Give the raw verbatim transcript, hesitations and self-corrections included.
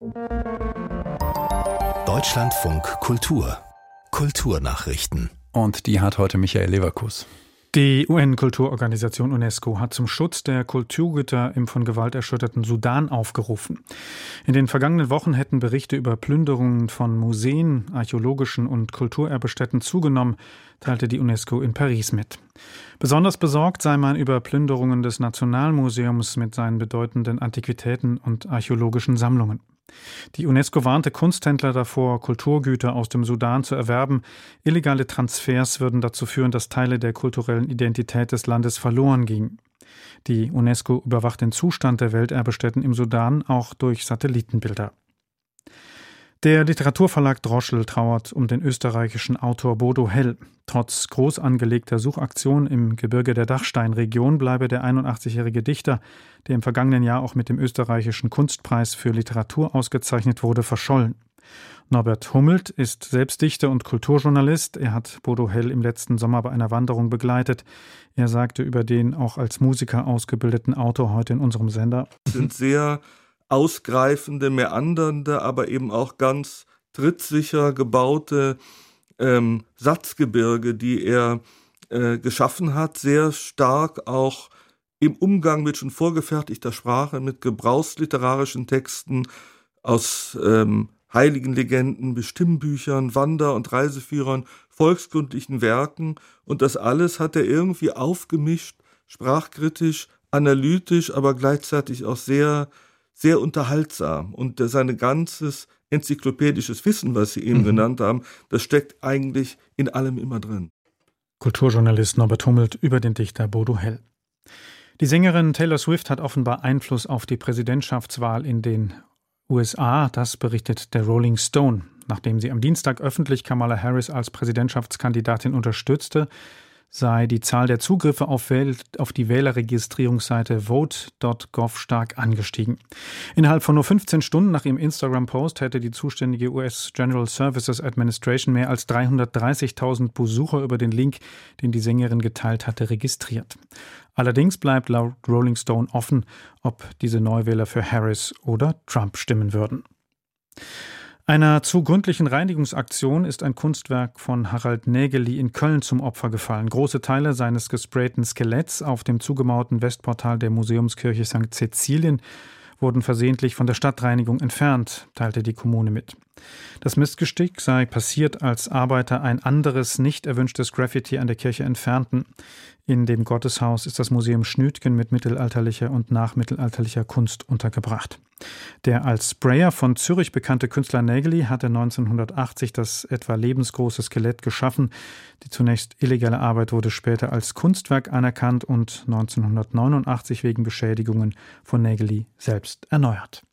Deutschlandfunk Kultur. Kulturnachrichten. Und die hat heute Michael Leverkus. Die U N-Kulturorganisation UNESCO hat zum Schutz der Kulturgüter im von Gewalt erschütterten Sudan aufgerufen. In den vergangenen Wochen hätten Berichte über Plünderungen von Museen, archäologischen und Kulturerbestätten zugenommen, teilte die UNESCO in Paris mit. Besonders besorgt sei man über Plünderungen des Nationalmuseums mit seinen bedeutenden Antiquitäten und archäologischen Sammlungen. Die UNESCO warnte Kunsthändler davor, Kulturgüter aus dem Sudan zu erwerben. Illegale Transfers würden dazu führen, dass Teile der kulturellen Identität des Landes verloren gingen. Die UNESCO überwacht den Zustand der Welterbestätten im Sudan auch durch Satellitenbilder. Der Literaturverlag Droschel trauert um den österreichischen Autor Bodo Hell. Trotz groß angelegter Suchaktionen im Gebirge der Dachsteinregion bleibe der einundachtzigjährige Dichter, der im vergangenen Jahr auch mit dem österreichischen Kunstpreis für Literatur ausgezeichnet wurde, verschollen. Norbert Hummelt ist selbst Dichter und Kulturjournalist. Er hat Bodo Hell im letzten Sommer bei einer Wanderung begleitet. Er sagte über den auch als Musiker ausgebildeten Autor heute in unserem Sender: Sind sehr ausgreifende, meandernde, aber eben auch ganz trittsicher gebaute ähm, Satzgebirge, die er äh, geschaffen hat, sehr stark auch im Umgang mit schon vorgefertigter Sprache, mit gebrauchsliterarischen Texten aus ähm, heiligen Legenden, Bestimmbüchern, Wander- und Reiseführern, volkskundlichen Werken, und das alles hat er irgendwie aufgemischt, sprachkritisch, analytisch, aber gleichzeitig auch sehr sehr unterhaltsam, und sein ganzes enzyklopädisches Wissen, was Sie eben mhm. genannt haben, das steckt eigentlich in allem immer drin. Kulturjournalist Norbert Hummelt über den Dichter Bodo Hell. Die Sängerin Taylor Swift hat offenbar Einfluss auf die Präsidentschaftswahl in den U S A, das berichtet der Rolling Stone. Nachdem sie am Dienstag öffentlich Kamala Harris als Präsidentschaftskandidatin unterstützte, sei die Zahl der Zugriffe auf, Wähl- auf die Wählerregistrierungsseite vote Punkt gov stark angestiegen. Innerhalb von nur fünfzehn Stunden nach ihrem Instagram-Post hätte die zuständige U S General Services Administration mehr als dreihundertdreißigtausend Besucher über den Link, den die Sängerin geteilt hatte, registriert. Allerdings bleibt laut Rolling Stone offen, ob diese Neuwähler für Harris oder Trump stimmen würden. Einer zu gründlichen Reinigungsaktion ist ein Kunstwerk von Harald Nägeli in Köln zum Opfer gefallen. Große Teile seines gesprayten Skeletts auf dem zugemauerten Westportal der Museumskirche Sankt Cäcilien wurden versehentlich von der Stadtreinigung entfernt, teilte die Kommune mit. Das Missgeschick sei passiert, als Arbeiter ein anderes, nicht erwünschtes Graffiti an der Kirche entfernten. In dem Gotteshaus ist das Museum Schnütgen mit mittelalterlicher und nachmittelalterlicher Kunst untergebracht. Der als Sprayer von Zürich bekannte Künstler Nägeli hatte neunzehnhundertachtzig das etwa lebensgroße Skelett geschaffen. Die zunächst illegale Arbeit wurde später als Kunstwerk anerkannt und neunzehnhundertneunundachtzig wegen Beschädigungen von Nägeli selbst erneuert.